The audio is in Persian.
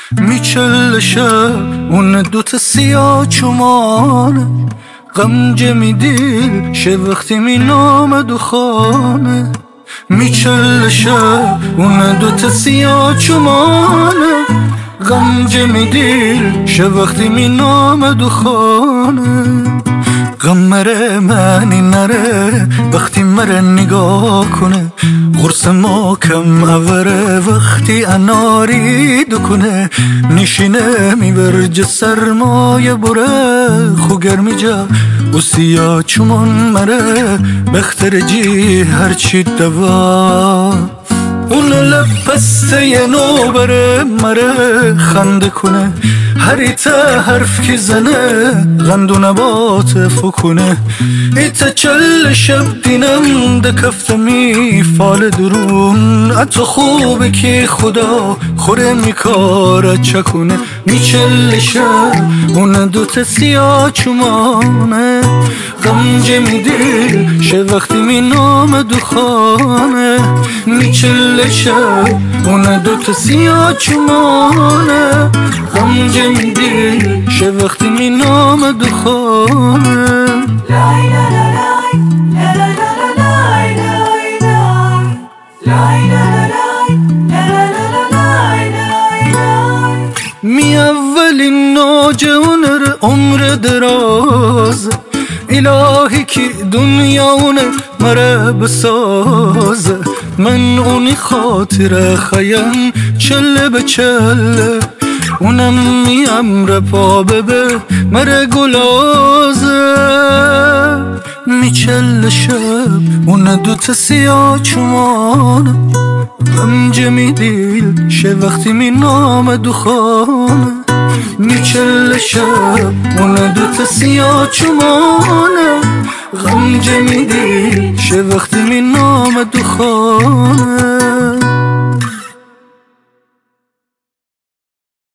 میچل شب اون دوتا سیاه چمانه غمجه میدیل شه وقتی می نامد و خانه میچل شب اون دوتا سیاه چمانه غمجه میدیل شه وقتی می نامد و خانه غم مره منی نره وقتی مره نگاه کنه قرص ما کم اوره وقتی اناری دکنه نشینه میبرج سرمایه بره خو گرمی جا و سیاه چمون مره بختر جی هرچی دوا اون لب پسته نو بره مره خنده کنه هریتا حرف که زنه غند و نبات فکنه ایتا چل شب دینم ده کفتمی فال درون اتو خوبه که خدا خوره میکاره چکونه میچل شب اون دوتا سیاه چمانه غمجه میدیل شه وقتی می نامد و خانه میچل شب اون دوتا سیاه چمانه غمجه میدیل شه وقتی می نامد و خانه می اولین ناجونر عمر دراز الهی که دنیاونه مره بسازه من اونی خاطر خیم چله به چله اونم میم رپا ببه مره گلازه میچل شب اون دوتا سیاه چمانه غمجه میدیل شه وقتی می نامد و خانه میچل شب اون دوتا سیاه چمانه غمجه میدیل شه وقتی می نامد و خانه